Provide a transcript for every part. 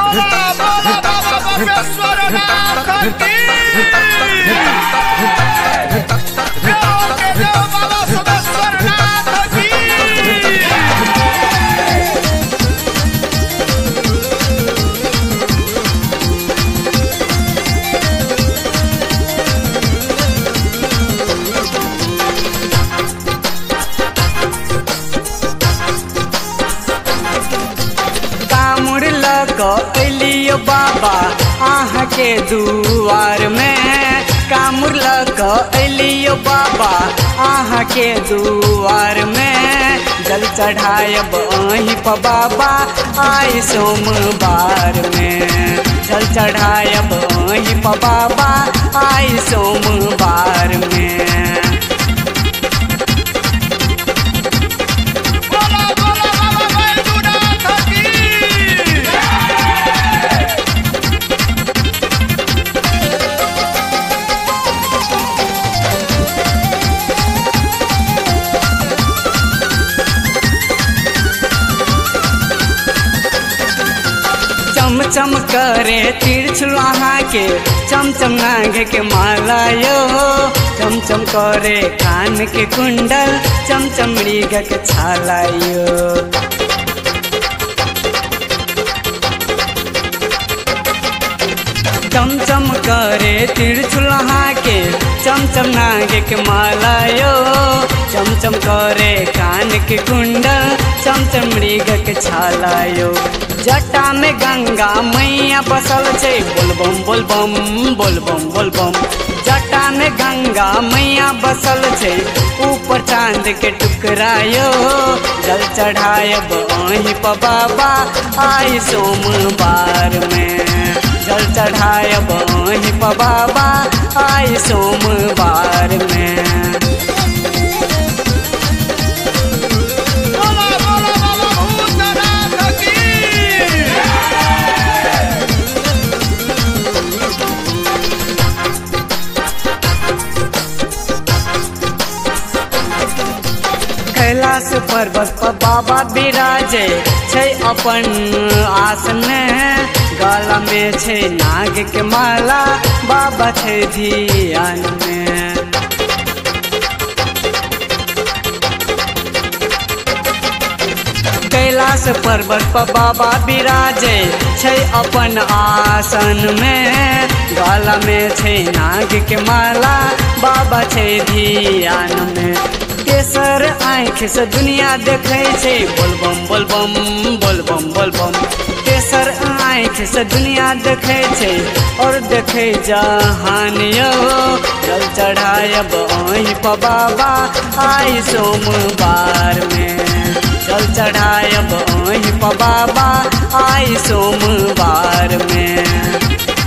बोला बोला बाबा बसवेश्वर नाथ की देव के देव बाबा बसवेश्वर नाथ की। अलियो बाबा आहा के दुआर में, कामुर लक अलियो बाबा आहा के दुआर में। जल चढ़ायब अहीं प बाबा आई सोमवार में, जल चढ़ायब अहीं प बाबा आई सोमवार में। चम करे तिरछुल अहाँ के, चमचम नाग के माला यो। चमचम करे कान के कुंडल, चमचम मृग के छाला यो। चमचम करे तिरछुल अहाँ के, चमचम नाग के माला यो। चमचम करे कान के कुंडल, चमचम मृग के छाला यो। जटा में गंगा मैया बसल छे, बोलबम बोलबम बोलबम बोलबम। जटा में गंगा मैया बसल छे, ऊपर चांद के टुकड़ा यो। जल चढ़ायब अहीं प बाबा आई सोमवार में, जल चढ़ायब अहीं प बाबा आई सोमवार में। कैलाश पर्वत पर बाबा विराजे छै अपन आसन में। गला में छै नाग के माला, बाबा छै ध्यान में। कैलाश पर्वत पर बाबा विराजे छै अपन आसन में। गला में छै नाग के माला, बाबा छै ध्यान में। केसर आँख से दुनिया देखे छे, बोलबम बोलबम बोलबम बोलबम। केसर आँख से दुनिया देखे छे और देखे जहान यो। जल चढ़ायब अहीं प बाबा आई सोमवार में, जल चढ़ायब अहीं प बाबा आई सोमवार में।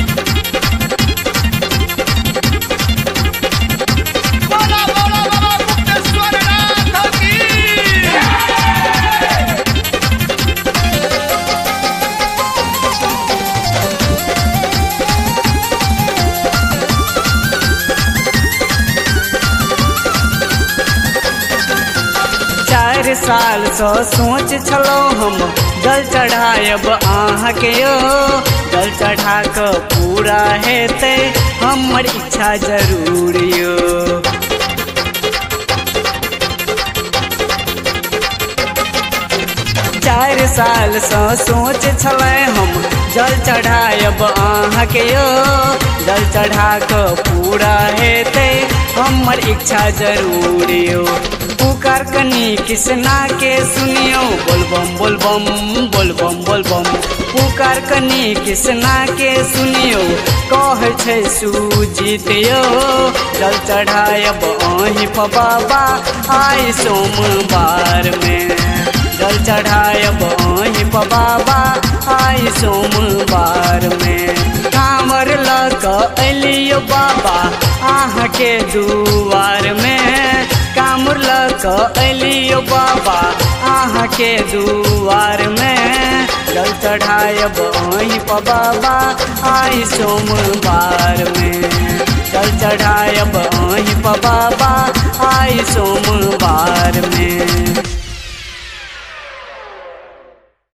साल सो सोच छलो हम, जल चढ़ायब अहाँ के यो। जल चढ़ा के पूरा हेते हमर इच्छा जरूर यो। 4 साल से सोच छलै हम, जल चढ़ायब अहाँ के यो। जल चढ़ा के पूरा हेते हमर इच्छा जरूर यो। पुकार कनी कृष्णा के सुनियो, बोलबम बोलबम बोलबम बोलबम। पुकार कनी कृष्णा के सुनियो, कहे छै सुजीत यो। जल चढ़ायब अहीं प बाबा आई सोमवार में, जल चढ़ायब अहीं प बाबा आई सोमवार में। कांवर लक अलियो बाबा आहाँ के दुआर में, कांवर लक अलियो बाबा आहाँ के दुआर में। जल चढ़ायब अहीं प बाबा आई सोमवार में, जल चढ़ायब अहीं प बाबा आई सोमवार में।